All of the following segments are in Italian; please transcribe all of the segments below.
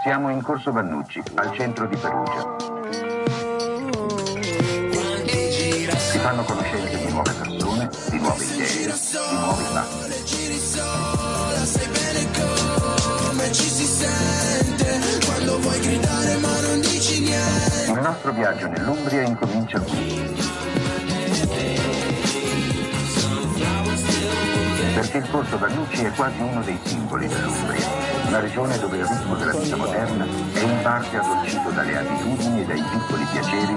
Siamo in Corso Vannucci, al centro di Perugia. Si fanno conoscenze di nuove persone, di nuove idee, di nuovi fatti. Sai bene come ci si sente quando vuoi gridare ma non dici niente. Il nostro viaggio nell'Umbria incomincia qui. Perché il Corso Vannucci è quasi uno dei simboli dell'Umbria, una regione dove il ritmo della vita moderna è in parte addolcito dalle abitudini e dai piccoli piaceri.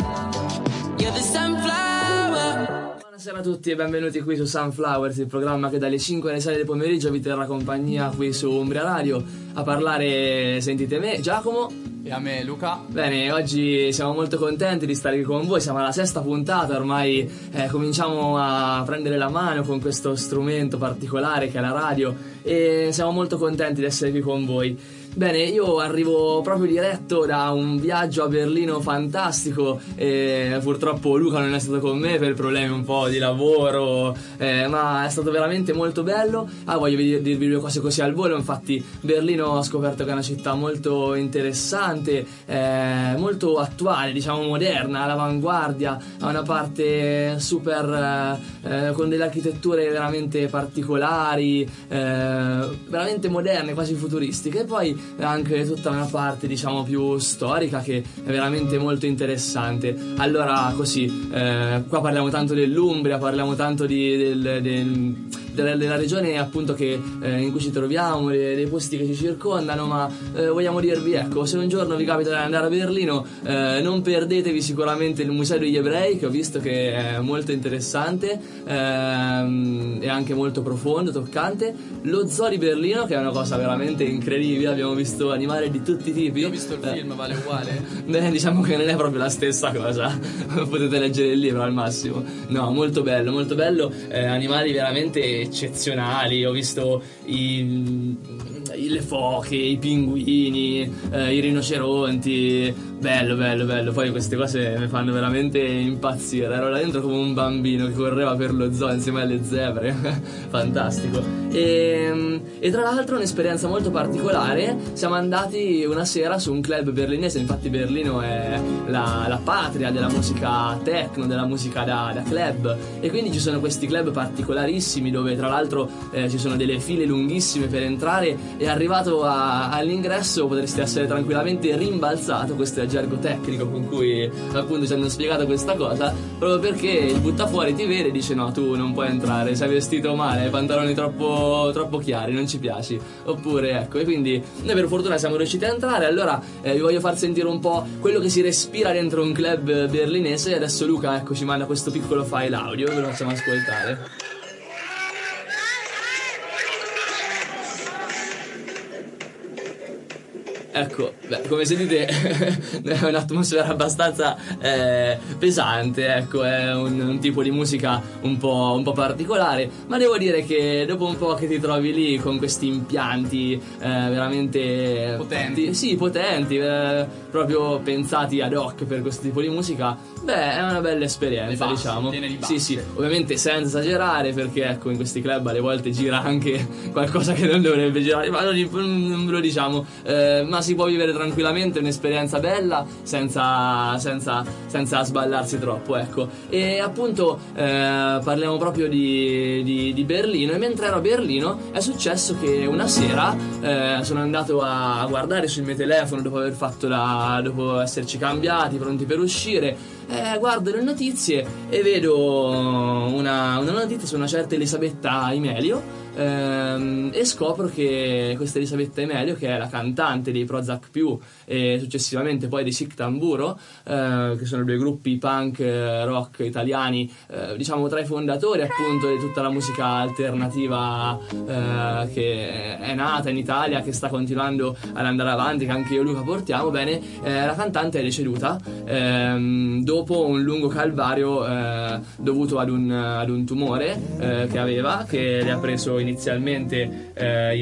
Buonasera a tutti e benvenuti qui su Sunflowers, il programma che dalle 5 alle 6 del pomeriggio vi terrà compagnia qui su Umbria Radio. A parlare sentite me, Giacomo. E a me, Luca. Bene, oggi siamo molto contenti di stare qui con voi, siamo alla 6ª puntata, ormai cominciamo a prendere la mano con questo strumento particolare che è la radio e siamo molto contenti di essere qui con voi. Bene, io arrivo proprio diretto da un viaggio a Berlino fantastico e purtroppo Luca non è stato con me per problemi un po' di lavoro, ma è stato veramente molto bello. Voglio dirvi due cose così al volo. Infatti Berlino ho scoperto che è una città molto interessante, molto attuale, diciamo moderna, all'avanguardia, ha una parte super con delle architetture veramente particolari, veramente moderne, quasi futuristiche, e poi anche tutta una parte diciamo più storica che è veramente molto interessante. Allora così, qua parliamo tanto dell'Umbria, parliamo tanto della regione appunto che in cui ci troviamo, dei posti che ci circondano, ma vogliamo dirvi, ecco, se un giorno vi capita di andare a Berlino, non perdetevi sicuramente il Museo degli Ebrei, che ho visto che è molto interessante e anche molto profondo, toccante, lo Zoo di Berlino, che è una cosa veramente incredibile, abbiamo visto animali di tutti i tipi. Io ho visto il film, vale uguale? Beh, diciamo che non è proprio la stessa cosa, potete leggere il libro al massimo. No, molto bello, animali veramente eccezionali. Ho visto le foche, i pinguini, i rinoceronti, bello. Poi queste cose mi fanno veramente impazzire. Ero là dentro come un bambino che correva per lo zoo insieme alle zebre. Fantastico. E tra l'altro un'esperienza molto particolare, siamo andati una sera su un club berlinese. Infatti Berlino è la patria della musica techno, della musica da club, e quindi ci sono questi club particolarissimi dove tra l'altro ci sono delle file lunghissime per entrare, e arrivato all'ingresso potresti essere tranquillamente rimbalzato, questo è il gergo tecnico con cui appunto ci hanno spiegato questa cosa, proprio perché il buttafuori ti vede e dice no, tu non puoi entrare, sei vestito male, hai pantaloni troppo chiari, non ci piaci. Oppure ecco, e quindi noi per fortuna siamo riusciti a entrare. Allora vi voglio far sentire un po' quello che si respira dentro un club berlinese, e adesso Luca ecco ci manda questo piccolo file audio, ve lo facciamo ascoltare. Ecco, come sentite è un'atmosfera abbastanza pesante, ecco, è un tipo di musica un po' particolare, ma devo dire che dopo un po' che ti trovi lì con questi impianti veramente potenti, proprio pensati ad hoc per questo tipo di musica, è una bella esperienza, diciamo. Sì, ovviamente senza esagerare, perché ecco in questi club alle volte gira anche qualcosa che non dovrebbe girare, ma non ve lo diciamo, ma si può vivere tranquillamente un'esperienza bella senza sballarsi troppo, ecco. E appunto parliamo proprio di Berlino, e mentre ero a Berlino è successo che una sera sono andato a guardare sul mio telefono dopo esserci cambiati, pronti per uscire, guardo le notizie e vedo una notizia su una certa Elisabetta Amelio. E scopro che questa Elisabetta Amelio, che è la cantante dei Prozac Più e successivamente poi dei Sic Tamburo, che sono due gruppi punk rock italiani, diciamo tra i fondatori appunto di tutta la musica alternativa che è nata in Italia, che sta continuando ad andare avanti, che anche io e Luca portiamo bene. La cantante è deceduta dopo un lungo calvario dovuto ad un tumore che le ha preso inizialmente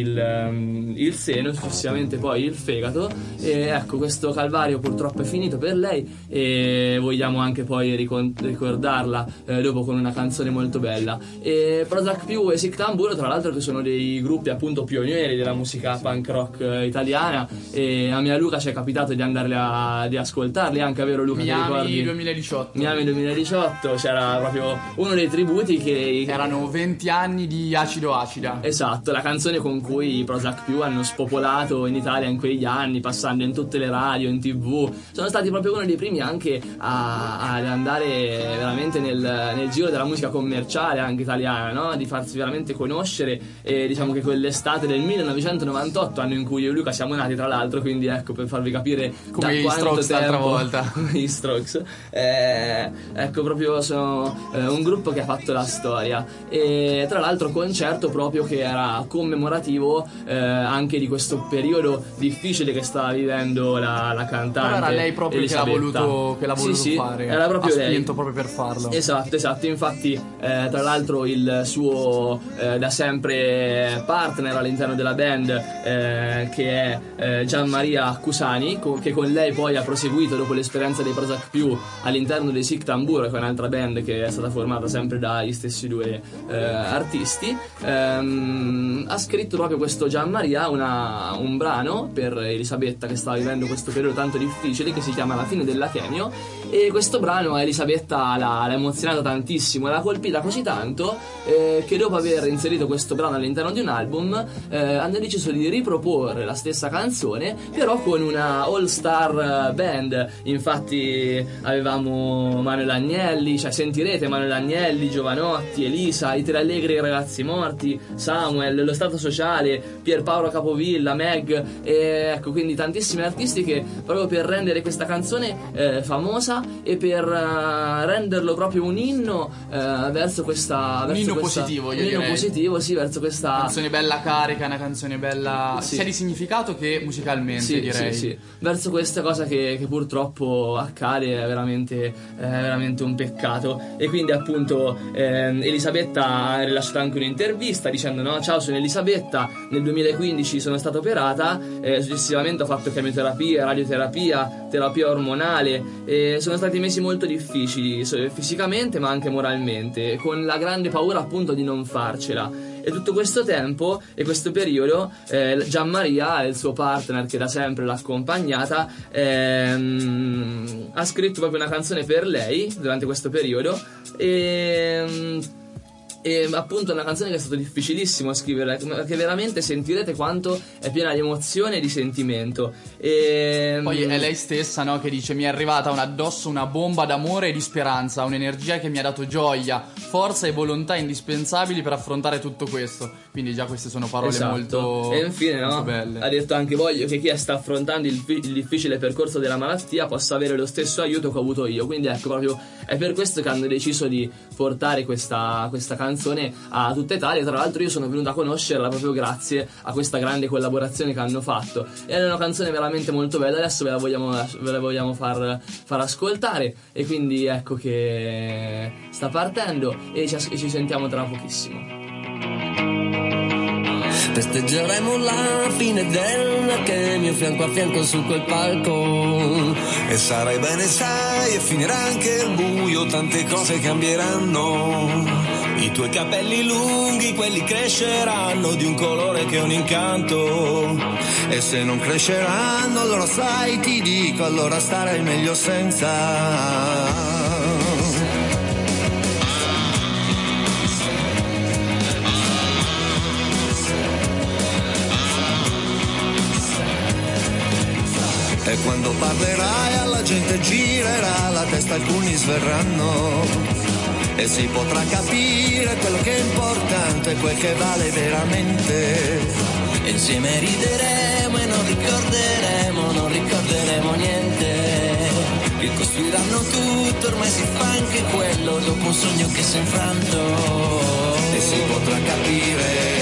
il seno, successivamente poi il fegato, e ecco, questo calvario purtroppo è finito per lei e vogliamo anche poi ricordarla dopo con una canzone molto bella. E Prozac Più e Sic Tamburo, tra l'altro, che sono dei gruppi appunto pionieri della musica punk rock italiana, e a mia Luca ci è capitato di andare di ascoltarli anche, vero Luca? Miami 2018. Miami 2018, c'era proprio uno dei tributi che erano 20 anni di Acido Acida. Esatto, la canzone con cui i Prozac Più hanno spopolato in Italia in quegli anni, passando in tutte le radio, in TV. Sono stati proprio uno dei primi anche ad andare veramente nel giro della musica commerciale anche italiana, no? Di farsi veramente conoscere, e diciamo che quell'estate del 1998, anno in cui io e Luca siamo nati tra l'altro, quindi ecco, per farvi capire come da gli quanto Strokes tempo, l'altra volta, come gli Strokes, ecco, proprio sono un gruppo che ha fatto la storia, e tra l'altro concerto proprio che era commemorativo anche di questo periodo difficile che stava vivendo la cantante. Però era lei proprio Elisabetta, che l'ha voluto sì, fare, era proprio ha spinto lei proprio per farlo. Esatto, infatti tra l'altro il suo da sempre partner all'interno della band, che è Gian Maria Cusani, che con lei poi ha proseguito dopo l'esperienza dei Prozac Più all'interno dei Sic Tamburo, che è un'altra band che è stata formata sempre dagli stessi due artisti. Ha scritto proprio questo Gian Maria un brano per Elisabetta, che stava vivendo questo periodo tanto difficile, che si chiama La fine della chemio, e questo brano Elisabetta l'ha emozionata tantissimo, l'ha colpita così tanto che dopo aver inserito questo brano all'interno di un album hanno deciso di riproporre la stessa canzone, però con una all star band. Infatti avevamo Manuel Agnelli, cioè sentirete Manuel Agnelli, Giovanotti, Elisa, i Tre Allegri, i Ragazzi Morti, Samuel, Lo Stato Sociale, Pierpaolo Capovilla, Meg, e ecco, quindi tantissimi artisti che proprio per rendere questa canzone famosa e per renderlo proprio un inno verso questa positivo, io un inno direi. Positivo, sì, verso questa canzone bella carica, una canzone bella sia di significato che musicalmente, direi. Sì. Verso questa cosa che purtroppo accade è veramente un peccato. E quindi appunto Elisabetta ha rilasciato anche un'intervista dicendo: no, ciao, sono Elisabetta, nel 2015 sono stata operata, successivamente ho fatto chemioterapia, radioterapia, terapia ormonale, e sono stati mesi molto difficili fisicamente ma anche moralmente, con la grande paura appunto di non farcela. E tutto questo tempo e questo periodo Gian Maria, il suo partner che da sempre l'ha accompagnata, ha scritto proprio una canzone per lei durante questo periodo, e appunto una canzone che è stato difficilissimo scrivere, che veramente sentirete quanto è piena di emozione e di sentimento. Poi è lei stessa, no, che dice: mi è arrivata addosso una bomba d'amore e di speranza, un'energia che mi ha dato gioia, forza e volontà indispensabili per affrontare tutto questo. Quindi già queste sono parole molto, e infine, molto belle. Ha detto anche: voglio che chi sta affrontando il difficile percorso della malattia possa avere lo stesso aiuto che ho avuto io. Quindi ecco, proprio è per questo che hanno deciso di portare questa canzone a tutta Italia. Tra l'altro io sono venuto a conoscerla proprio grazie a questa grande collaborazione che hanno fatto, e è una canzone veramente molto bella. Adesso ve la vogliamo far ascoltare, e quindi ecco che sta partendo e ci sentiamo tra pochissimo. Festeggeremo la fine della chemio fianco a fianco su quel palco. E sarai bene, sai, e finirà anche il buio, tante cose cambieranno. I tuoi capelli lunghi, quelli cresceranno di un colore che è un incanto. E se non cresceranno, allora sai, ti dico, allora starai meglio senza. E quando parlerai alla gente girerà la testa, alcuni sverranno, e si potrà capire quello che è importante, quel che vale veramente. E insieme rideremo e non ricorderemo niente. Che costruiranno tutto, ormai si fa anche quello, dopo un sogno che si è infranto. E si potrà capire,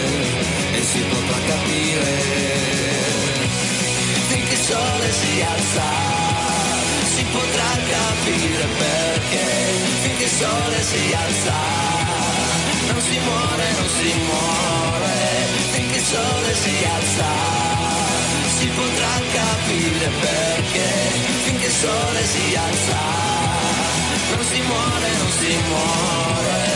finché il sole si alza, si potrà capire perché. Finché il sole si alza, non si muore, non si muore, finché il sole si alza, si potrà capire perché, finché il sole si alza, non si muore, non si muore.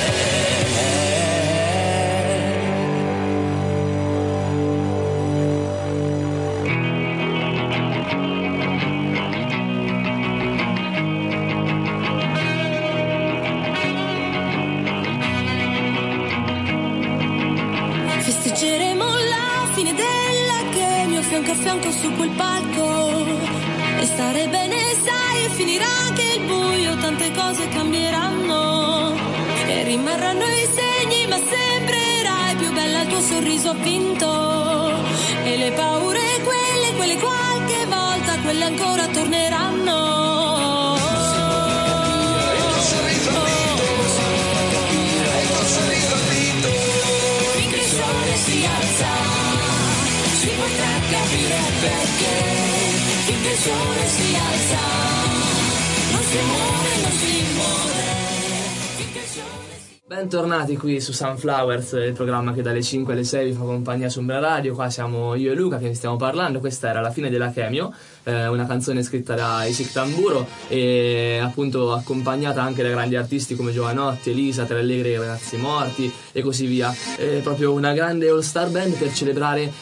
Festeggeremo la fine della Chemio fianco a fianco su quel palco e stare bene sai, finirà anche il buio, tante cose cambieranno e rimarranno i segni, ma sembrerai più bella, il tuo sorriso ha vinto e le paure quelle qualche volta, quelle ancora torneranno. Si potrà capire perché, finché il sole si alza, non si muore, non si muore, finché il sole si... Bentornati qui su Sunflowers, il programma che dalle 5 alle 6 vi fa compagnia su Umbra Radio. Qua siamo io e Luca che vi stiamo parlando. Questa era La fine della Chemio, una canzone scritta da Isik Tamburo e appunto accompagnata anche da grandi artisti come Giovanotti, Elisa, Tre Allegri, Ragazzi Morti e così via. Proprio una grande all-star band per celebrare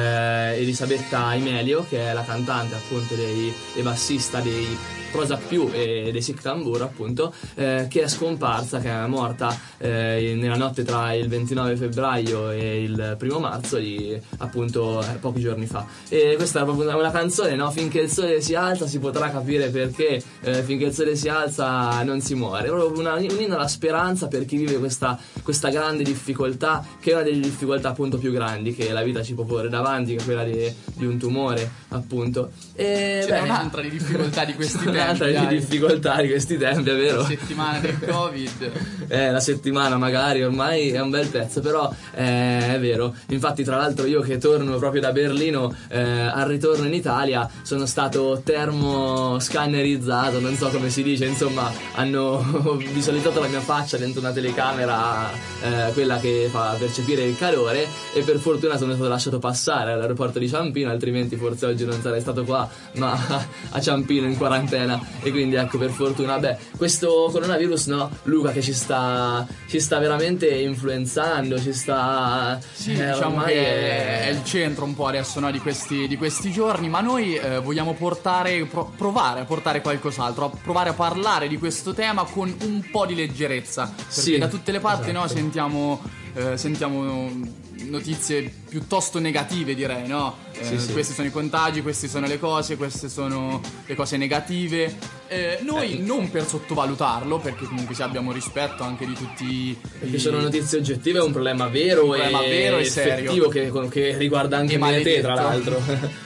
Elisabetta Imelio, che è la cantante appunto e bassista dei Prosa Più e dei Isik Tamburo appunto, che è scomparsa, che è morta nella notte tra il 29 febbraio e il 1 marzo di appunto pochi giorni fa. E questa è proprio una canzone, no? Finché il sole si alza si potrà capire perché, finché il sole si alza non si muore. È proprio un inno alla speranza per chi vive questa grande difficoltà, che è una delle difficoltà appunto più grandi che la vita ci può porre davanti, che è quella di un tumore appunto. E c'è un'altra di difficoltà di questi tempi. Un'altra di difficoltà di questi tempi, è vero? La settimana del Covid. La settimana magari ormai è un bel pezzo, però è vero. Infatti tra l'altro io che torno proprio da Berlino, al ritorno in Italia sono stato termoscannerizzato, non so come si dice, insomma hanno visualizzato la mia faccia dentro una telecamera, quella che fa percepire il calore, e per fortuna sono stato lasciato passare all'aeroporto di Ciampino, altrimenti forse oggi non sarei stato qua ma a Ciampino in quarantena. E quindi ecco, per fortuna, questo coronavirus, no, Luca, che ci sta veramente influenzando, ci sta, sì, diciamo che è il centro un po' adesso, no, di questi giorni, ma noi vogliamo provare a portare qualcos'altro, a provare a parlare di questo tema con un po' di leggerezza, perché sì, da tutte le parti, esatto, no, sentiamo notizie piuttosto negative, direi, no? Sì. Questi sono i contagi, queste sono le cose, queste sono le cose negative. Noi non per sottovalutarlo, perché comunque abbiamo rispetto anche di tutti. Perché sono notizie oggettive, è un problema vero e serio che riguarda anche me e te, tra l'altro.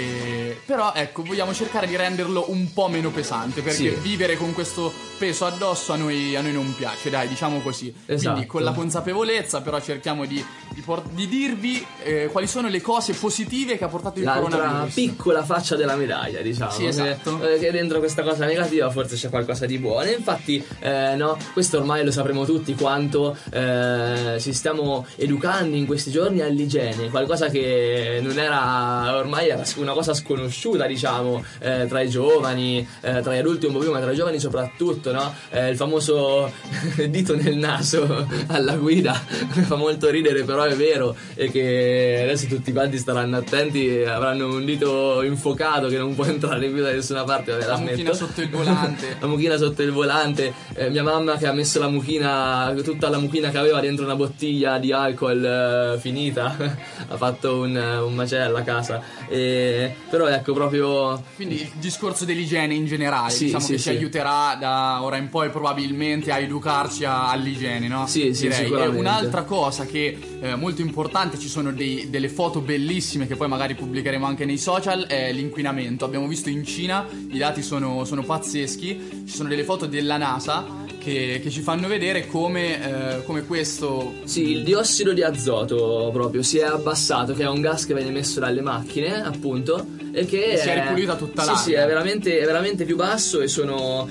Però ecco, vogliamo cercare di renderlo un po' meno pesante, perché vivere con questo peso addosso a noi non piace, dai, diciamo così. Esatto. Quindi con la consapevolezza però cerchiamo di dirvi quali sono le cose positive che ha portato il coronavirus. L'altra piccola faccia della medaglia, diciamo. Sì, esatto. Che dentro questa cosa negativa forse c'è qualcosa di buono. E infatti no, questo ormai lo sapremo tutti quanto ci stiamo educando in questi giorni all'igiene, qualcosa che non era, ormai era una cosa sconosciuta, diciamo, tra i giovani, tra gli adulti un po' più, ma tra i giovani soprattutto, no? Il famoso dito nel naso alla guida fa molto ridere, però è vero, e che adesso tutti quanti staranno attenti, avranno un dito infuocato che non può entrare più da nessuna parte. Vabbè, la mucchina sotto il volante. La mucchina sotto il volante, mia mamma che ha messo la mucchina, tutta la mucchina che aveva dentro una bottiglia di alcol finita ha fatto un macello a casa. Però ecco, proprio quindi il discorso dell'igiene in generale, diciamo che ci aiuterà da ora in poi probabilmente a educarci all'igiene, no? Sì, sicuramente. Un'altra cosa che è molto importante, ci sono delle foto bellissime che poi magari pubblicheremo anche nei social, è l'inquinamento. Abbiamo visto in Cina, i dati sono pazzeschi, ci sono delle foto della NASA che ci fanno vedere come questo... Sì, il diossido di azoto proprio si è abbassato, che è un gas che viene emesso dalle macchine, appunto, e che si è ripulita tutta l'aria. Sì, è veramente più basso, e sono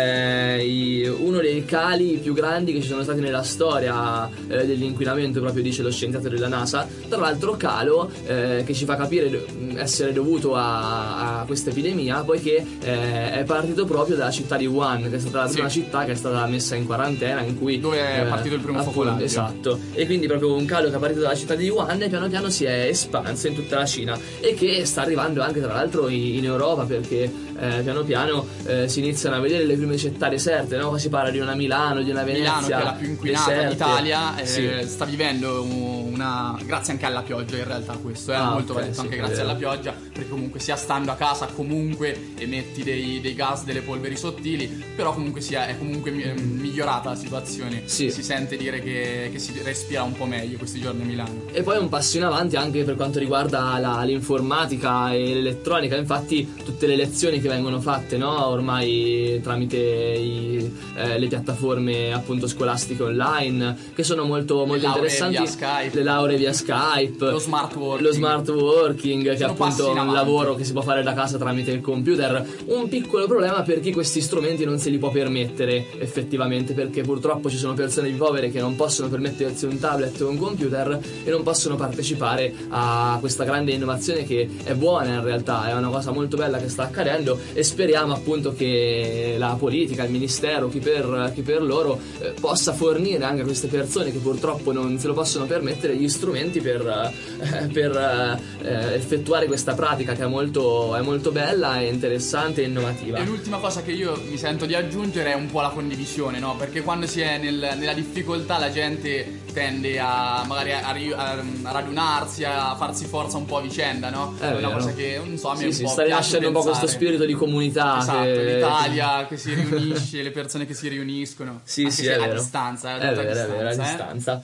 uno dei cali più grandi che ci sono stati nella storia dell'inquinamento, proprio dice lo scienziato della NASA. Tra l'altro calo che ci fa capire essere dovuto a questa epidemia, poiché è partito proprio dalla città di Wuhan, che è stata la prima città che è stata messa in quarantena, in cui dove è partito il primo focolaio. Esatto, e quindi proprio un calo che è partito dalla città di Wuhan e piano piano si è espanso in tutta la Cina, e che sta arrivando anche tra l'altro in Europa, perché piano piano si iniziano a vedere le prime città deserte, no? Si parla di una Milano, di una Venezia. Milano, che è la più inquinata d'Italia, sì. Sta vivendo grazie anche alla pioggia, in realtà questo è molto okay, detto, sì, anche grazie alla pioggia, perché comunque sia stando a casa comunque emetti dei gas, delle polveri sottili, però comunque è comunque migliorata la situazione. Sì. Si sente dire che si respira un po' meglio questi giorni a Milano. E poi un passo in avanti anche per quanto riguarda l'informatica e l'elettronica. Infatti tutte le lezioni che vengono fatte, no, ormai tramite le piattaforme appunto scolastiche online, che sono molto interessanti, le lauree via Skype, lo smart working, che è appunto un lavoro che si può fare da casa tramite il computer. Un piccolo problema per chi questi strumenti non se li può permettere effettivamente, perché purtroppo ci sono persone più povere che non possono permettersi un tablet o un computer e non possono partecipare a questa grande innovazione, che è buona in realtà, è una cosa molto bella che sta accadendo, e speriamo appunto che la politica, il ministero, chi per loro possa fornire anche a queste persone che purtroppo non se lo possono permettere gli strumenti per effettuare questa pratica, che è molto bella e interessante e innovativa. E l'ultima cosa che io mi sento di aggiungere è un po' la condivisione, no? Perché quando si è nella difficoltà la gente tende a magari a radunarsi, a farsi forza un po' a vicenda, no? È una cosa che non so, a me sta rinascendo un po' questo spirito di comunità. Esatto, l'Italia che si riunisce, le persone che si riuniscono. Sì, è a vero. Distanza, È vero, a distanza.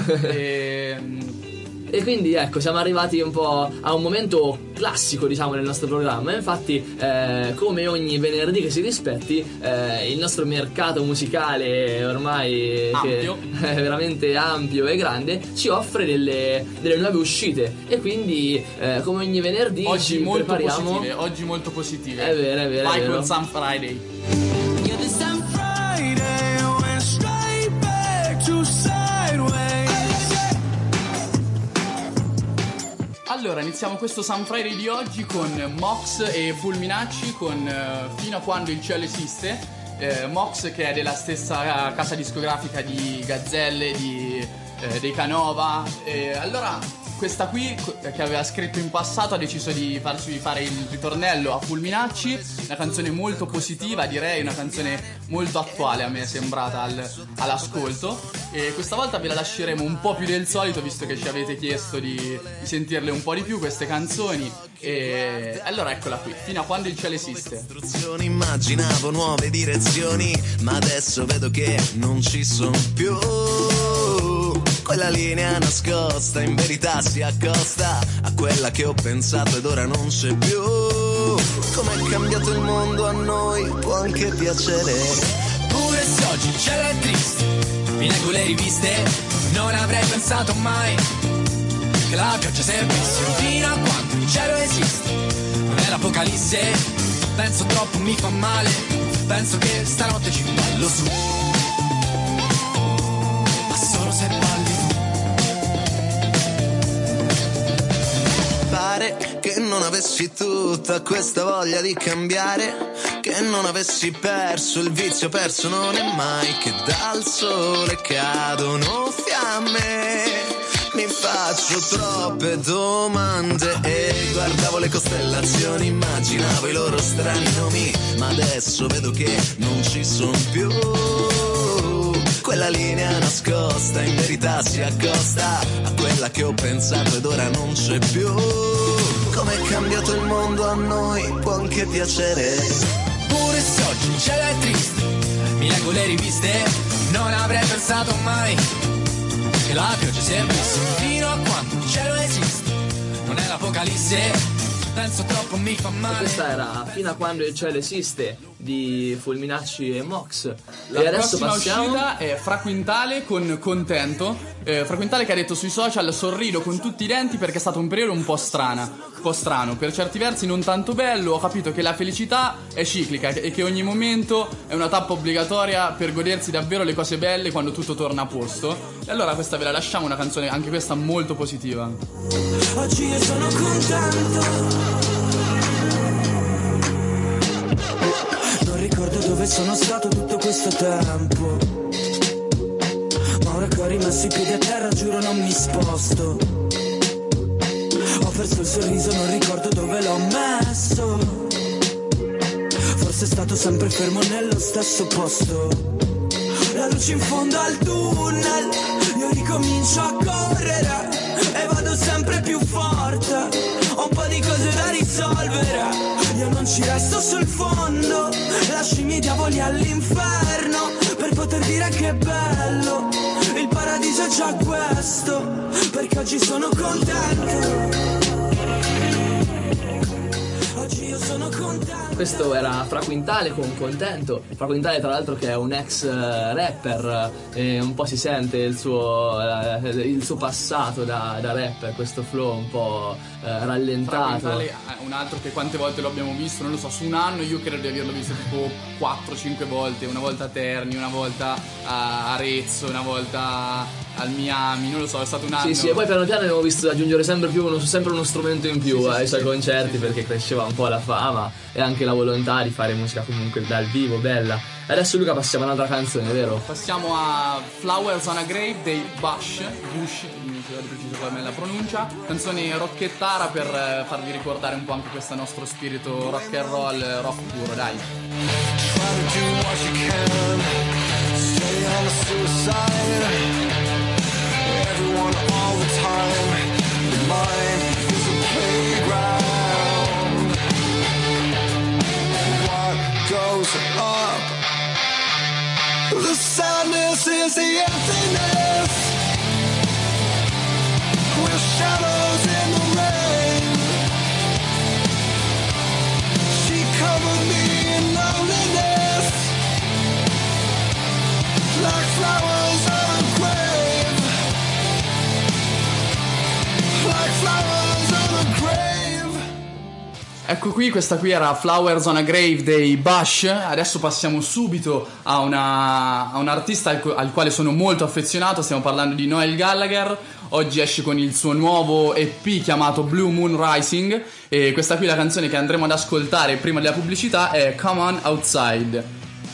E quindi ecco, siamo arrivati un po' a un momento classico, diciamo, del nostro programma. Infatti, come ogni venerdì che si rispetti, il nostro mercato musicale ormai ampio, che è veramente ampio e grande, ci offre delle nuove uscite. E quindi, come ogni venerdì, oggi prepariamo molto positive. È vero. Vai con Sun Friday. Allora, iniziamo questo Sun Friday di oggi con Mox e Fulminacci con Fino a quando il cielo esiste. Mox, che è della stessa casa discografica di Gazzelle, dei Canova. Allora, questa qui, che aveva scritto in passato, ha deciso di farci fare il ritornello a Fulminacci. Una canzone molto positiva, direi, una canzone molto attuale, a me è sembrata all'ascolto. E questa volta ve la lasceremo un po' più del solito, visto che ci avete chiesto di sentirle un po' di più queste canzoni. E allora eccola qui, Fino a quando il cielo esiste. Immaginavo nuove direzioni, ma adesso vedo che non ci sono più. Quella linea nascosta in verità si accosta a quella che ho pensato ed ora non c'è più. Com'è cambiato il mondo a noi può anche piacere. Pure se oggi il cielo è triste, mi leggo le riviste, non avrei pensato mai che la pioggia servisse. Fino a quando il cielo esiste, non è l'apocalisse. Penso troppo, mi fa male, penso che stanotte ci ballo su, ma solo se balli. Pare che non avessi tutta questa voglia di cambiare, che non avessi perso il vizio perso non è mai, che dal sole cadono fiamme. Mi faccio troppe domande e guardavo le costellazioni, immaginavo i loro strani nomi, ma adesso vedo che non ci sono più. Quella linea nascosta in verità si accosta a quella che ho pensato ed ora non c'è più. Com'è cambiato il mondo a noi può anche piacere. Pure se oggi il cielo è triste, mi leggo le riviste, non avrei pensato mai che la pioggia servisse. Fino a quando il cielo esiste, non è l'apocalisse. Penso troppo, mi fa male. E questa era Fino a quando il cielo esiste di Fulminacci e Mox. La e adesso prossima passiamo uscita è Fra Quintale con Contento. Fra Quintale che ha detto sui social: sorrido con tutti i denti perché è stato un periodo un po' strana. po' strano, per certi versi non tanto bello. Ho capito che la felicità è ciclica e che ogni momento è una tappa obbligatoria per godersi davvero le cose belle quando tutto torna a posto. E allora questa ve la lasciamo, una canzone anche questa molto positiva. Oggi io sono contento, non ricordo dove sono stato tutto questo tempo, ma ora che ho rimesso i piedi a terra giuro non mi sposto. Ho perso il sorriso, non ricordo dove l'ho messo, forse è stato sempre fermo nello stesso posto. La luce in fondo al tunnel, io ricomincio a correre e vado sempre più forte. Ho un po' di cose da risolvere, io non ci resto sul fondo. Lascio i miei diavoli all'inferno per poter dire che è bello. Il paradiso è già questo, perché oggi sono contento. Oggi io sono contento. Questo era Fra Quintale con Contento. Fra Quintale tra l'altro che è un ex rapper, e un po' si sente il suo passato da rapper, questo flow un po' rallentato. Fra Quintale è un altro che quante volte lo abbiamo visto, non lo so, su un anno io credo di averlo visto tipo 4-5 volte. Una volta a Terni, una volta a Arezzo, una volta al Miami, non lo so, è stato un anno. Sì, e poi piano piano abbiamo visto aggiungere sempre uno strumento in più ai suoi concerti, perché cresceva un po' la fama e anche la volontà di fare musica comunque dal vivo, bella. Adesso Luca passiamo a un'altra canzone, vero? Passiamo a Flowers on a Grave dei Bush, non so preciso qual è la pronuncia. Canzone rockettara per farvi ricordare un po' anche questo nostro spirito rock and roll, rock puro, dai. Everyone all the time, your mind is a playground. What goes up? The sadness is the emptiness. We're shadows in the rain. She covered me in loneliness, like flowers on a grave. Like flowers on a grave. Ecco qui, questa qui era Flowers on a Grave dei Bush. Adesso passiamo subito a un artista al quale sono molto affezionato. Stiamo parlando di Noel Gallagher. Oggi esce con il suo nuovo EP chiamato Blue Moon Rising. E questa qui, la canzone che andremo ad ascoltare prima della pubblicità, è Come On Outside.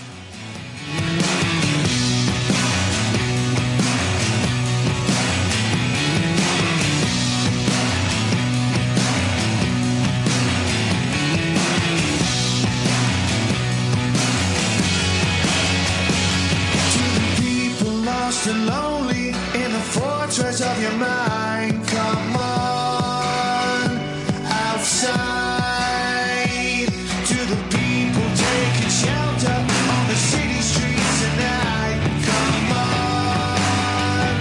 And lonely in the fortress of your mind. Come on outside. To the people taking shelter on the city streets tonight. Come on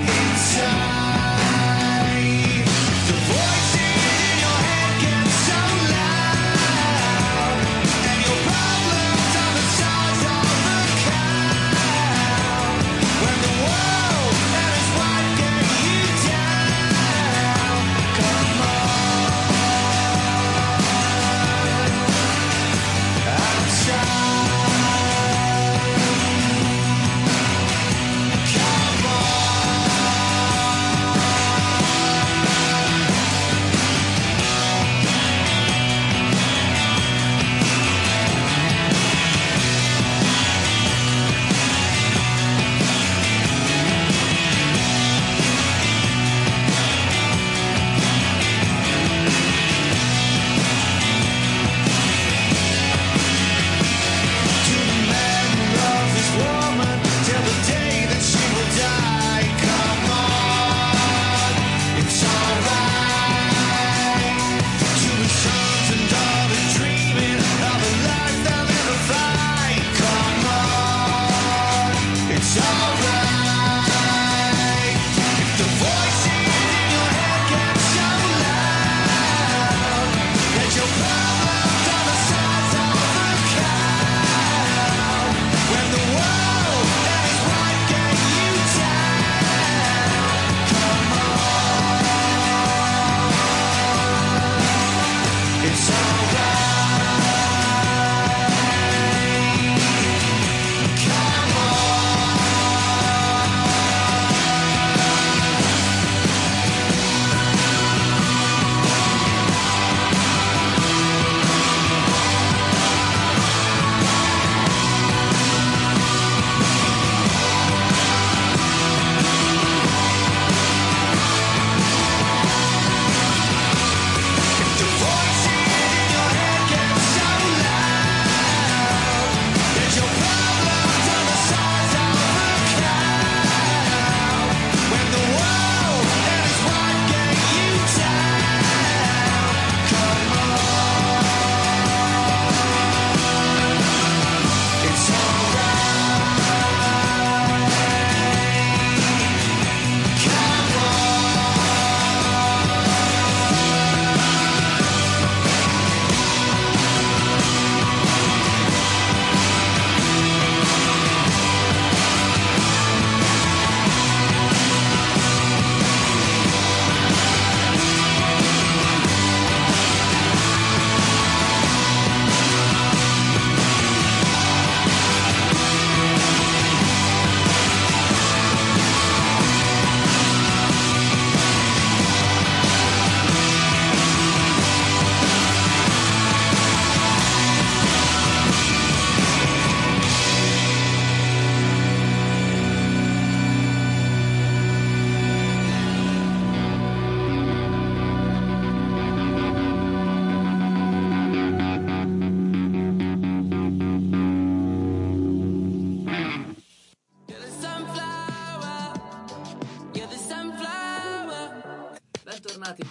inside. The voices in your head get so loud, and your problems are the size of a cow. When the world that is white get you down.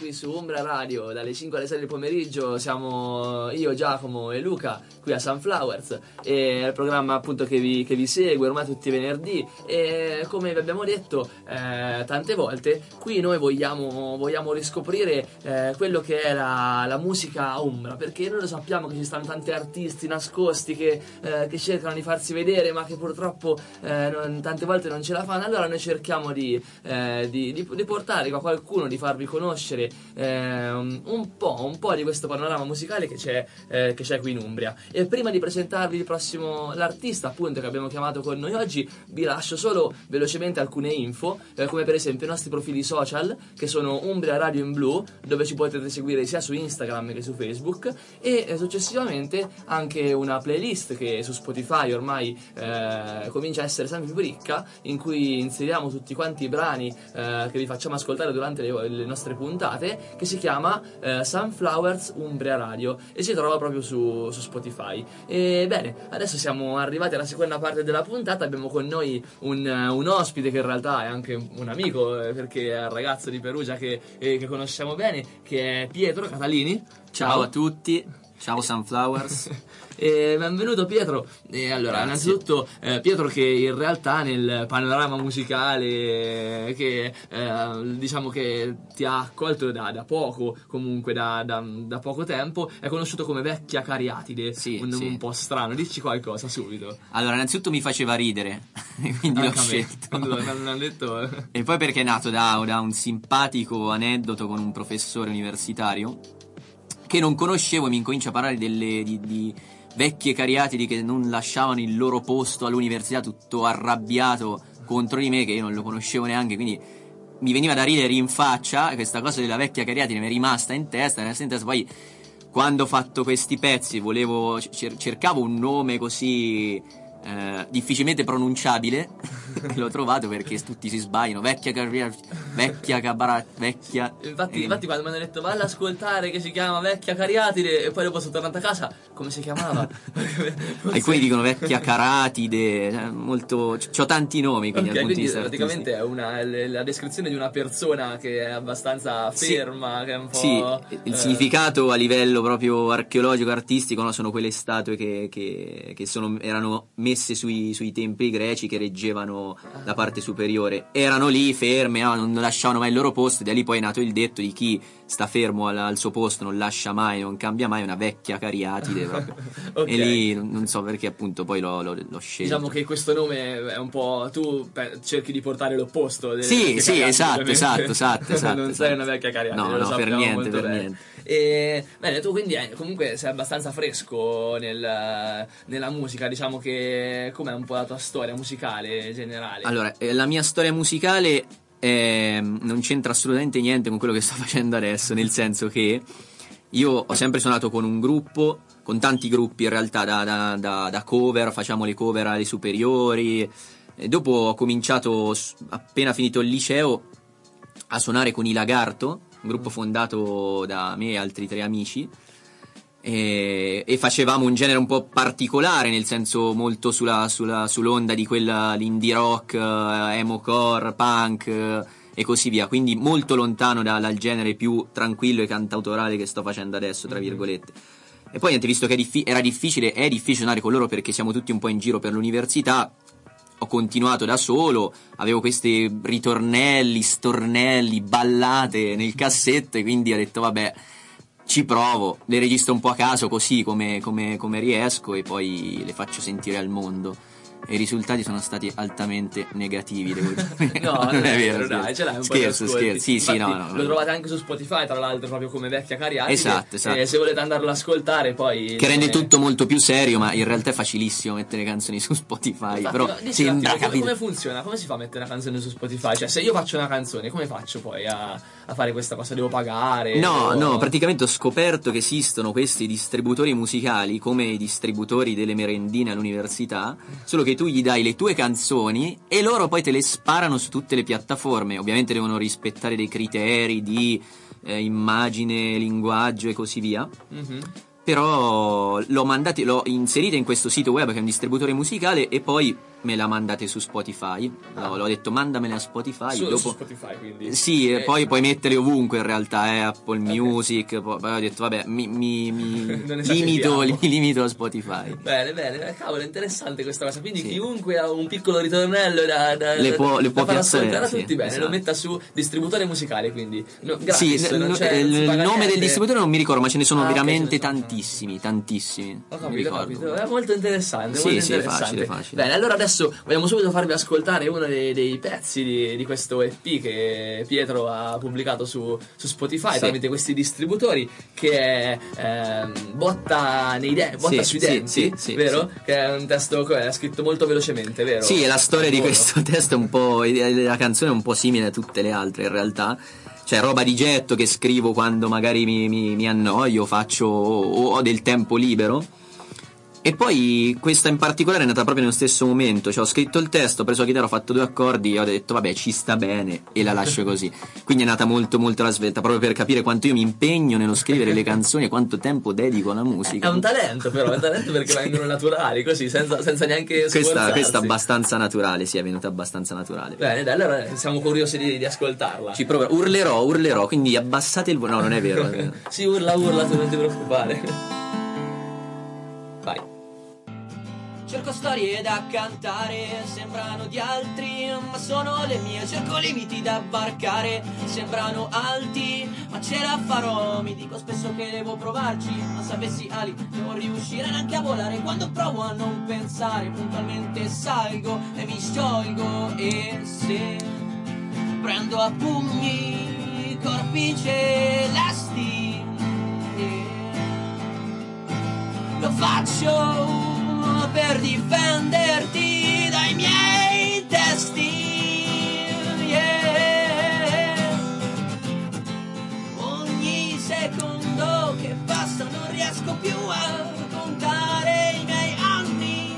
qui su Umbria Radio dalle 5 alle 6 del pomeriggio. Siamo io, Giacomo e Luca qui a Sunflowers, e il programma appunto che vi segue ormai tutti i venerdì, e come vi abbiamo detto tante volte, qui noi vogliamo riscoprire quello che è la musica umbra, perché noi lo sappiamo che ci stanno tanti artisti nascosti che cercano di farsi vedere, ma che purtroppo tante volte non ce la fanno. Allora noi cerchiamo di portare qua qualcuno, di farvi conoscere un po' di questo panorama musicale che c'è qui in Umbria. E prima di presentarvi l'artista appunto che abbiamo chiamato con noi oggi, vi lascio solo velocemente alcune info, come per esempio i nostri profili social, che sono Umbria Radio in Blu, dove ci potete seguire sia su Instagram che su Facebook, e successivamente anche una playlist che su Spotify ormai comincia a essere sempre più ricca, in cui inseriamo tutti quanti i brani che vi facciamo ascoltare durante le nostre puntate, che si chiama Sunflowers Umbria Radio, e si trova proprio su Spotify. E bene, adesso siamo arrivati alla seconda parte della puntata. Abbiamo con noi un ospite che in realtà è anche un amico, perché è un ragazzo di Perugia che conosciamo bene, che è Pietro Catalini. Ciao a tutti, ciao Sunflowers. Benvenuto Pietro. Allora, innanzitutto Pietro, che in realtà nel panorama musicale che diciamo che ti ha accolto da poco, comunque da poco tempo, è conosciuto come Vecchia Cariatide. Sì, un po' strano, dici qualcosa subito. Allora, innanzitutto mi faceva ridere, quindi l'ho scelto. Non detto. E poi perché è nato da un simpatico aneddoto con un professore universitario che non conoscevo, e mi incomincia a parlare di vecchie cariatidi che non lasciavano il loro posto all'università, tutto arrabbiato contro di me, che io non lo conoscevo neanche, quindi mi veniva da ridere in faccia. E questa cosa della vecchia cariatide mi è rimasta in testa. Poi quando ho fatto questi pezzi cercavo un nome così difficilmente pronunciabile. L'ho trovato perché tutti si sbagliano. Vecchia cabaret, vecchia. Infatti quando mi hanno detto vai ad ascoltare che si chiama Vecchia Cariatide, e poi dopo sono tornato a casa, come si chiamava? Alcuni dicono Vecchia Caratide, molto. C'ho tanti nomi, quindi praticamente è la descrizione di una persona che è abbastanza ferma, sì, che è un po'. Sì, il significato a livello proprio archeologico, artistico, no? Sono quelle statue che erano messe sui templi greci, che reggevano la parte superiore. Erano lì ferme, no? Non lasciavano mai il loro posto, e da lì poi è nato il detto di chi sta fermo al suo posto non lascia mai, non cambia mai, una vecchia cariatide proprio. Okay. E lì non so perché appunto poi l'ho scelto. Diciamo che questo nome è un po', tu cerchi di portare l'opposto sì, esatto. Non sei una vecchia cariatide, no, per niente. E bene, tu quindi comunque sei abbastanza fresco nella musica. Diciamo che com'è un po' la tua storia musicale generale? Allora, la mia storia musicale non c'entra assolutamente niente con quello che sto facendo adesso, nel senso che io ho sempre suonato con un gruppo, con tanti gruppi in realtà, da cover, facciamo le cover alle superiori, e dopo ho cominciato, appena finito il liceo, a suonare con i Lagarto, un gruppo fondato da me e altri 3 amici, e facevamo un genere un po' particolare, nel senso molto sull'onda di quella l'indie rock, emo-core, punk e così via, quindi molto lontano dal genere più tranquillo e cantautorale che sto facendo adesso, tra virgolette. E poi niente, visto che è difficile suonare con loro perché siamo tutti un po' in giro per l'università, ho continuato da solo, avevo questi ritornelli, stornelli, ballate nel cassetto, e quindi ho detto vabbè, ci provo, le registro un po' a caso così come riesco, e poi le faccio sentire al mondo. E i risultati sono stati altamente negativi, devo dire. No, non è vero, dai, ce l'hai un scherzo. Sì, infatti, no. Lo trovate anche su Spotify, tra l'altro, proprio come Vecchia Cariatide. Esatto. E se volete andarlo ad ascoltare, poi che rende tutto molto più serio, ma in realtà è facilissimo mettere canzoni su Spotify. Infatti, però sembra come funziona? Come si fa a mettere una canzone su Spotify? Cioè, se io faccio una canzone, come faccio poi a fare questa cosa? Devo pagare? No, praticamente ho scoperto che esistono questi distributori musicali come i distributori delle merendine all'università, solo che tu gli dai le tue canzoni e loro poi te le sparano su tutte le piattaforme. Ovviamente devono rispettare dei criteri di immagine, linguaggio e così via. Però l'ho inserita in questo sito web che è un distributore musicale e poi me la mandate su Spotify. L'ho detto mandamela a Spotify. Solo dopo... su Spotify, quindi. Sì, e poi puoi metterle ovunque in realtà, Apple Music. Poi ho detto vabbè, mi limito a Spotify. Bene, cavolo, interessante questa cosa. Quindi chiunque ha un piccolo ritornello da le può far ascoltare a piazzare, tutti, bene, esatto. lo metta su distributore musicale, quindi gratis, sì, non c'è, il nome niente. del distributore non mi ricordo, ma ce ne sono veramente ce ne sono. tantissimi. Ho Non mi capito, ricordo. è molto interessante. Sì, molto sì, è interessante. facile. Bene, allora adesso vogliamo subito farvi ascoltare uno dei pezzi di questo EP che Pietro ha pubblicato su Spotify tramite questi distributori, che è Botta sui denti, vero? Sì. Che è un testo che è scritto molto velocemente, vero? Sì, e la storia di questo testo è un po', la canzone è un po' simile a tutte le altre in realtà. Cioè roba di getto che scrivo quando magari mi annoio, faccio o ho del tempo libero. E poi questa in particolare è nata proprio nello stesso momento. Cioè ho scritto il testo, ho preso la chitarra, ho fatto 2 accordi e ho detto vabbè, ci sta bene, e la lascio così. Quindi è nata molto alla svelta, proprio per capire quanto io mi impegno nello scrivere le canzoni e quanto tempo dedico alla musica. È un talento, però, perché vengono naturali, così, senza neanche sforzarsi. Questa è abbastanza naturale, sì, è venuta abbastanza naturale. Bene, dai, allora siamo curiosi di ascoltarla. Ci provo, urlerò, quindi abbassate il volume. No, non è vero. Sì, urla, tu non ti preoccupare. Vai. Cerco storie da cantare, sembrano di altri, ma sono le mie. Cerco limiti da varcare, sembrano alti, ma ce la farò. Mi dico spesso che devo provarci, ma se avessi ali non riuscire neanche a volare. Quando provo a non pensare, puntualmente salgo e mi sciolgo. E se prendo a pugni corpi celesti, lo faccio per difenderti dai miei testi, yeah. Ogni secondo che passa non riesco più a contare i miei anni.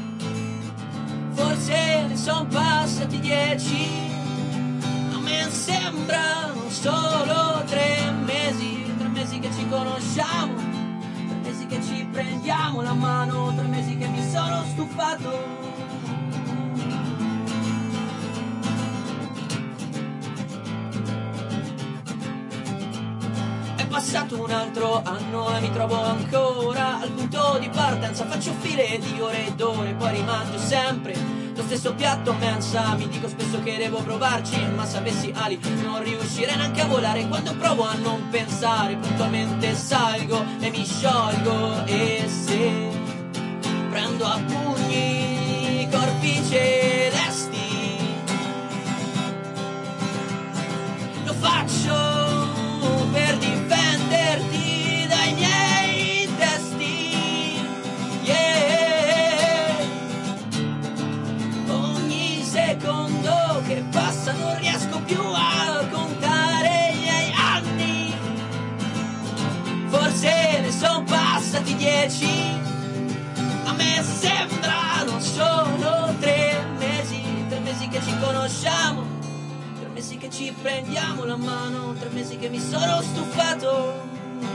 Forse ne son passati 10, a me sembrano solo 3 mesi che ci conosciamo, che ci prendiamo la mano, 3 mesi che mi sono stufato. È passato un altro anno e mi trovo ancora al punto di partenza. Faccio file di ore ed ore, poi rimangio sempre lo stesso piatto a mensa. Mi dico spesso che devo provarci, ma se avessi ali non riuscirei neanche a volare. Quando provo a non pensare, puntualmente salgo e mi sciolgo. E se prendo a pugni i corpi celesti, lo faccio per difenderti dai miei testi, yeah. Ogni secondo che passa non riesco più a contare i miei anni. Forse ne son passati 10, a me sembrano solo 3 mesi che ci conosciamo, 3 mesi che ci prendiamo la mano, 3 mesi che mi sono stufato,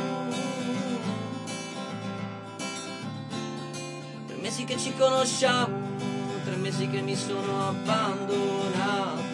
3 mesi che ci conosciamo, 3 mesi che mi sono abbandonato.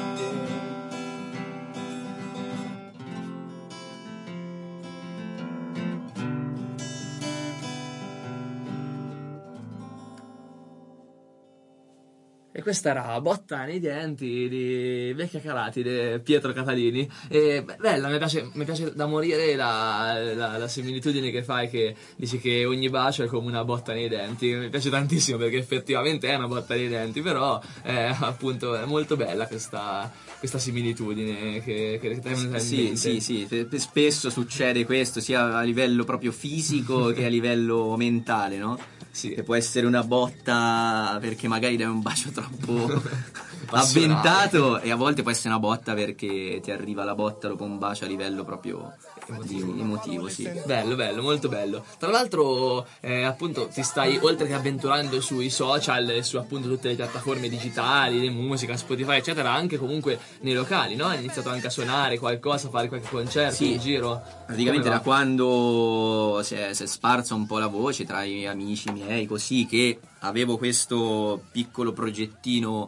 E questa era Botta nei denti di Vecchia Carati, di Pietro Catalini. E bella, mi piace da morire la similitudine che fai, che dici che ogni bacio è come una botta nei denti. Mi piace tantissimo perché effettivamente è una botta nei denti, però appunto è molto bella questa similitudine che ti è venuta in mente. Sì, spesso succede questo sia a livello proprio fisico che a livello mentale, no? Sì. Che può essere una botta perché magari dai un bacio troppo avventato, e a volte può essere una botta perché ti arriva la botta dopo un bacio a livello proprio emotivo, sì. Bello, molto bello. Tra l'altro, appunto, ti stai oltre che avventurando sui social e su appunto tutte le piattaforme digitali, di musica, Spotify, eccetera, anche comunque nei locali, no? Hai iniziato anche a suonare qualcosa, a fare qualche concerto in giro. Praticamente da quando si è sparsa un po' la voce tra i amici miei, così, che avevo questo piccolo progettino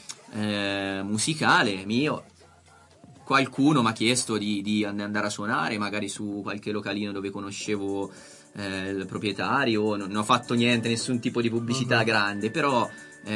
musicale mio, qualcuno mi ha chiesto di andare a suonare magari su qualche localino dove conoscevo il proprietario. Non ho fatto niente, nessun tipo di pubblicità grande, però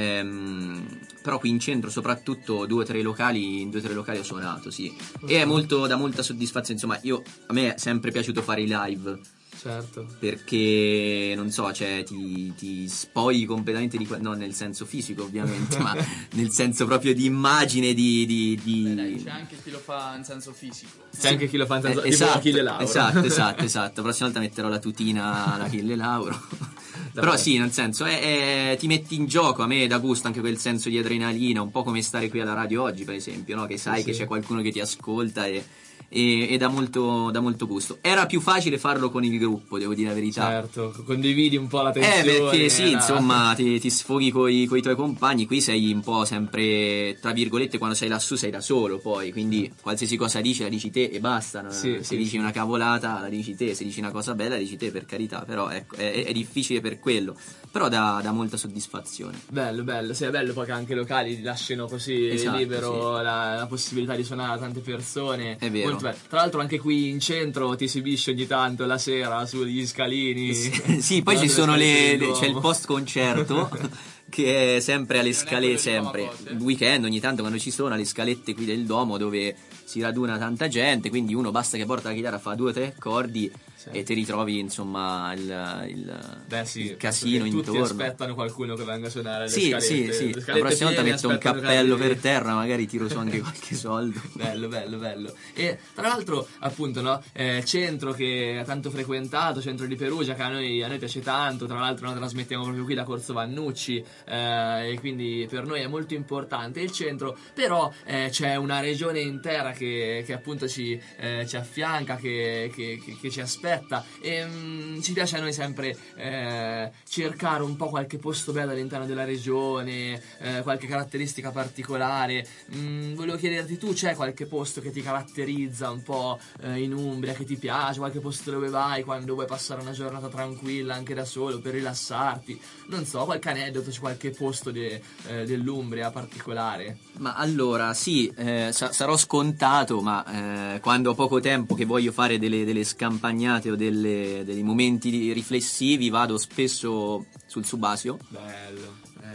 qui in centro soprattutto in 2 o 3 locali ho suonato, sì. E è dà molta soddisfazione, insomma. A me è sempre piaciuto fare i live. Certo. Perché non so, cioè ti spogli completamente non nel senso fisico ovviamente, ma nel senso proprio di immagine C'è anche chi lo fa in senso fisico. C'è anche chi lo fa in senso tipo Achille Lauro. Esatto. La prossima volta metterò la tutina alla Achille Lauro. Però sì, nel senso ti metti in gioco. A me dà gusto anche quel senso di adrenalina, un po' come stare qui alla radio oggi, per esempio, no? Che sai che c'è qualcuno che ti ascolta e dà molto gusto. Era più facile farlo con il gruppo, devo dire la verità. Certo, condividi un po' la tensione. Perché sì, insomma, ti sfoghi coi tuoi compagni. Qui sei un po' sempre, tra virgolette, quando sei lassù sei da solo, poi, quindi qualsiasi cosa dici la dici te e basta. Se dici una cavolata la dici te, se dici una cosa bella la dici te, per carità. Però ecco, è difficile per quello, però dà molta soddisfazione. Bello, sì, è bello poi che anche i locali ti lasciano così libero la possibilità di suonare a tante persone. È vero. Tra l'altro anche qui in centro ti esibisce ogni tanto la sera sugli scalini. Sì, poi ci sono c'è il post concerto che è sempre alle scalette, sempre il weekend ogni tanto quando ci sono alle scalette qui del Duomo, dove si raduna tanta gente, quindi uno basta che porta la chitarra, fa 2 o 3 accordi e ti ritrovi insomma il casino intorno. Tutti aspettano qualcuno che venga a suonare alle scalette. Sì. La prossima volta metto un cappello per terra, magari tiro su anche qualche soldo. Bello. E tra l'altro appunto, no, centro che è tanto frequentato, centro di Perugia, che a noi piace tanto. Tra l'altro noi trasmettiamo proprio qui da Corso Vannucci, e quindi per noi è molto importante il centro. Però c'è una regione intera che appunto ci affianca, che ci aspetta, e ci piace a noi sempre cercare un po' qualche posto bello all'interno della regione, qualche caratteristica particolare. Volevo chiederti, tu c'è qualche posto che ti caratterizza un po' in Umbria, che ti piace, qualche posto dove vai quando vuoi passare una giornata tranquilla anche da solo per rilassarti, non so, qualche aneddoto, c'è qualche posto dell'Umbria particolare? Ma allora sì, sarò scontato, ma quando ho poco tempo che voglio fare delle scampagnate o dei momenti riflessivi, vado spesso sul Subasio. Bello.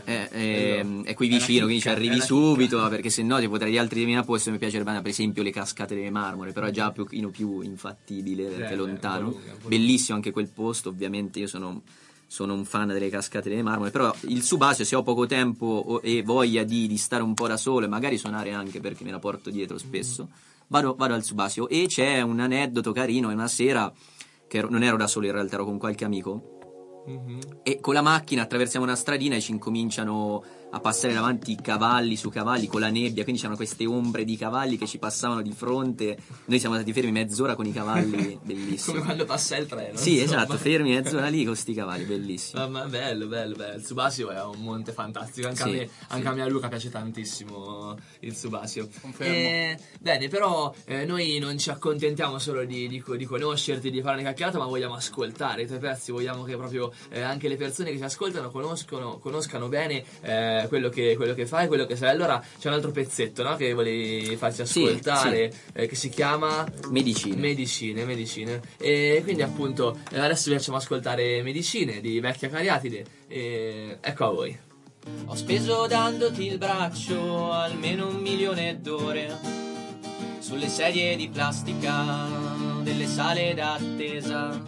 È qui vicino, quindi ci arrivi subito, perché se no ti potrei di altri posti. Mi piacerebbe per esempio le Cascate delle Marmore, però è già più infattibile perché è lontano. Bellissimo anche quel posto, ovviamente io sono un fan delle Cascate delle Marmore, però il Subasio, se ho poco tempo e voglia di stare un po' da solo e magari suonare anche, perché me la porto dietro spesso, vado al Subasio. E c'è un aneddoto carino, è una sera che non ero da solo, in realtà ero con qualche amico, e con la macchina attraversiamo una stradina e ci incominciano a passare davanti cavalli su cavalli con la nebbia, quindi c'erano queste ombre di cavalli che ci passavano di fronte. Noi siamo stati fermi mezz'ora con i cavalli, bellissimo. Come quando passa il treno. Sì, insomma. Esatto, fermi mezz'ora lì con sti cavalli, bellissimo. Ma bello. Il Subasio è un monte fantastico, anche a me a Luca piace tantissimo il Subasio. Confermo. Bene, però noi non ci accontentiamo solo di conoscerti, di fare una chiacchierata, ma vogliamo ascoltare i tuoi pezzi, vogliamo che proprio anche le persone che ci ascoltano conoscano bene quello che fai, quello che sai. Allora c'è un altro pezzetto, no, che volevi farci ascoltare, che si chiama Medicine. E quindi appunto adesso vi facciamo ascoltare Medicine di Vecchia Cariatide, e ecco a voi. Ho speso dandoti il braccio almeno 1 milione d'ore sulle sedie di plastica delle sale d'attesa,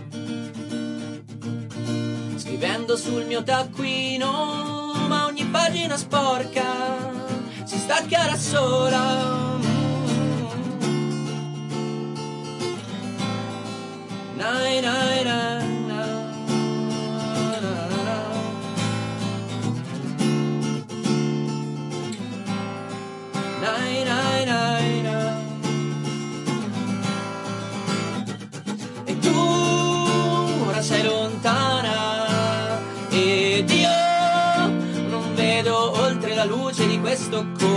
scrivendo sul mio taccuino, ma ogni pagina sporca si stacca da sola. Nai, nai, nai,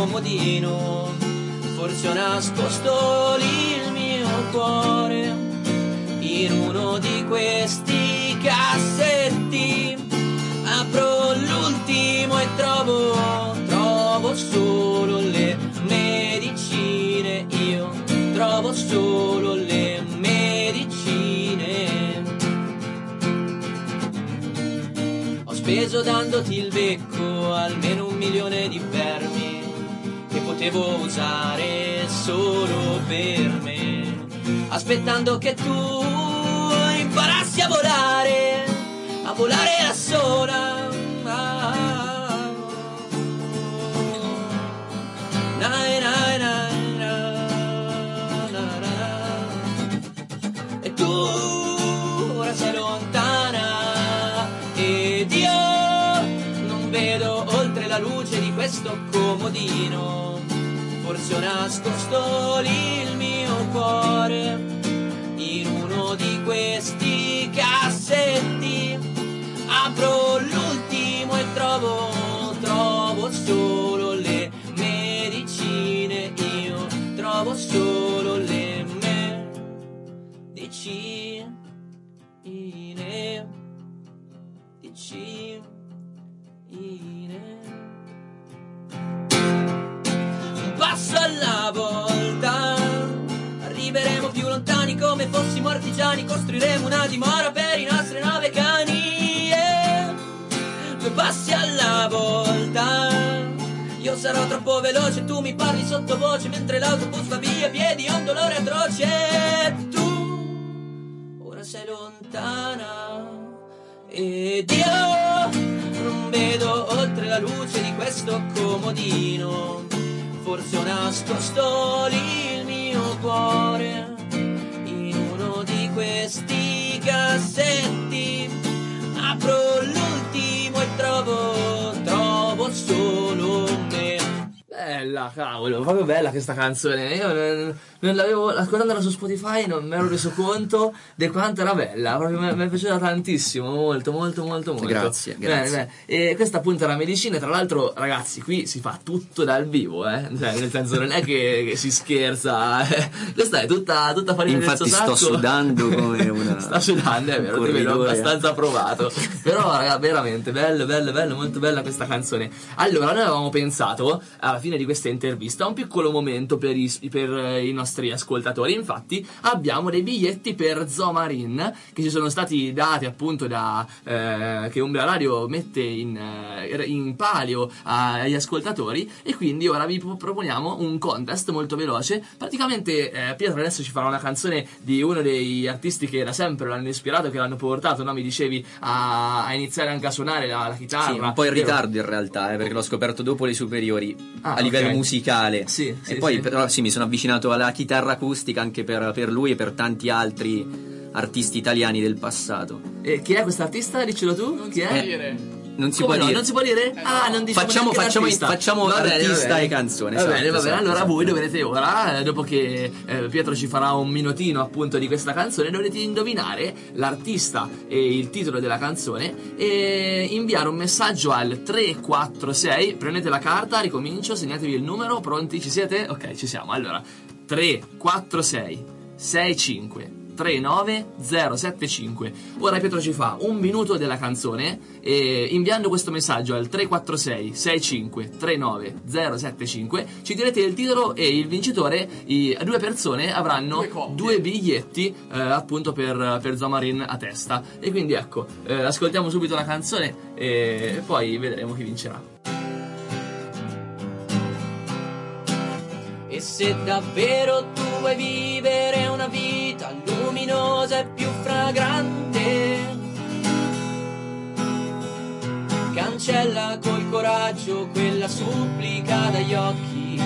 comodino, forse ho nascosto lì il mio cuore in uno di questi cassetti. Apro l'ultimo e trovo solo le medicine, io trovo solo le medicine. Ho speso dandoti il becco almeno 1 milione di vermi che potevo usare solo per me, aspettando che tu imparassi a volare da sola. E tu ora sei lontana ed io non vedo oltre la luce di questo comodino, forse ho nascosto lì il mio cuore in uno di questi cassetti. Apro l'ultimo e trovo solo le medicine, io trovo solo le medicine. Un passo alla volta, arriveremo più lontani come fossimo artigiani, costruiremo una dimora per i nostri 9 cani. 2 passi alla volta, io sarò troppo veloce, tu mi parli sottovoce mentre l'autobus va via, piedi ho un dolore atroce. Tu ora sei lontana ed io non vedo oltre la luce di questo comodino, forse ho nascosto lì il mio cuore in uno di questi cassetti. Apro l'ultimo e trovo solo me. Bella, cavolo, proprio bella questa canzone. Io non l'avevo, ascoltandola su Spotify non mi ero reso conto di quanto era bella. Proprio mi è piaciuta tantissimo, molto. Grazie. Bene. E questa appunto è la medicina. Tra l'altro, ragazzi, qui si fa tutto dal vivo, Cioè, nel senso, non è che si scherza. Questa è tutta farina del suo sacco. Infatti sto sudando come una... Sta sudando, è vero, ti vedo abbastanza provato. Però, raga, veramente bello, molto bella questa canzone. Allora, noi avevamo pensato, alla fine di questa intervista, un piccolo momento per i nostri ascoltatori. Infatti abbiamo dei biglietti per Zomarin che ci sono stati dati appunto che Umbria Radio mette in palio agli ascoltatori, e quindi ora vi proponiamo un contest molto veloce. Praticamente Pietro adesso ci farà una canzone di uno degli artisti che da sempre l'hanno ispirato, che l'hanno portato, no? Mi dicevi a iniziare anche a suonare la chitarra. Sì, un po' in ritardo in realtà, perché l'ho scoperto dopo le superiori, a livello musicale. Sì, e poi sì. Però mi sono avvicinato alla chitarra acustica anche per lui e per tanti altri artisti italiani del passato. E chi è quest'artista? Dicelo tu. Chi è? Non si può dire. Non si può dire? Non diciamo facciamo artista e canzone. Va bene. Esatto, Allora voi dovrete ora, dopo che Pietro ci farà un minutino appunto di questa canzone, dovrete indovinare l'artista e il titolo della canzone e inviare un messaggio al 346. Prendete la carta, ricomincio, segnatevi il numero. Pronti? Ci siete? Ok, ci siamo. Allora 346 65 39075. Ora Pietro ci fa un minuto della canzone e inviando questo messaggio al 346 65 39075 ci direte il titolo e il vincitore, 2 persone avranno 2 biglietti appunto per Zomarin a testa. E quindi ecco, ascoltiamo subito la canzone e poi vedremo chi vincerà. E se davvero tu vuoi vivere una vita luminosa e più fragrante, cancella col coraggio quella supplica dagli occhi.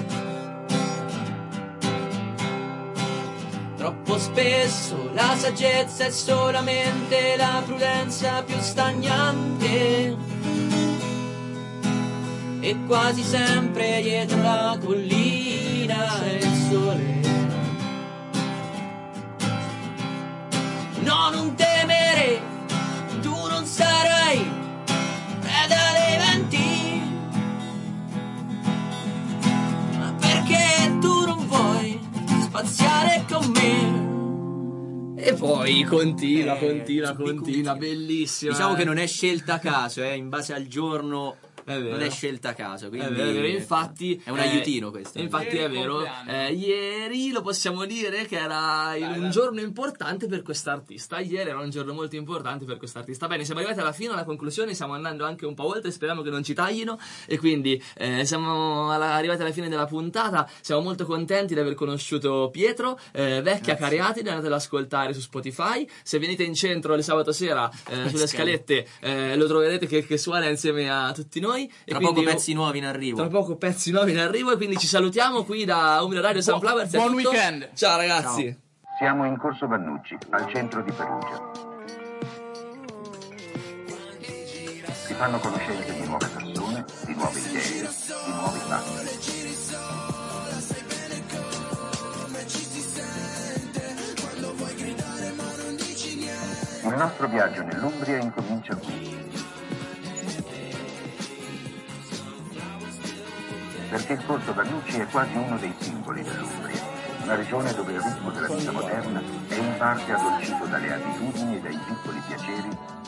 Troppo spesso la saggezza è solamente la prudenza più stagnante, e quasi sempre dietro la collina è il sole. No, non temere, tu non sarai preda dei venti. poi continua, bellissima. Diciamo che non è scelta a caso, in base al giorno. È vero. Non è scelta a caso, quindi È vero, infatti è un aiutino questo. Infatti è vero. Ieri lo possiamo dire che era un giorno importante per quest'artista. Ieri era un giorno molto importante per quest'artista. Bene, siamo arrivati alla fine, alla conclusione, stiamo andando anche un po' oltre, speriamo che non ci taglino. E quindi siamo arrivati alla fine della puntata. Siamo molto contenti di aver conosciuto Pietro, Vecchia Cariatide, andate ad ascoltare su Spotify. Se venite in centro il sabato sera sulle scalette lo troverete che suona insieme a tutti noi. Tra poco pezzi nuovi in arrivo. Tra poco pezzi nuovi in arrivo e quindi ci salutiamo qui da Umile Radio Sunflower. Buon weekend. Ciao ragazzi. Ciao. Siamo in Corso Vannucci, al centro di Perugia. Si fanno conoscenze di nuove persone, di nuove idee, di nuovi fatti. Il nostro viaggio nell'Umbria incomincia qui. Perché il Corso Vannucci è quasi uno dei simboli dell'Umbria, una regione dove il ritmo della vita moderna è in parte addolcito dalle abitudini e dai piccoli piaceri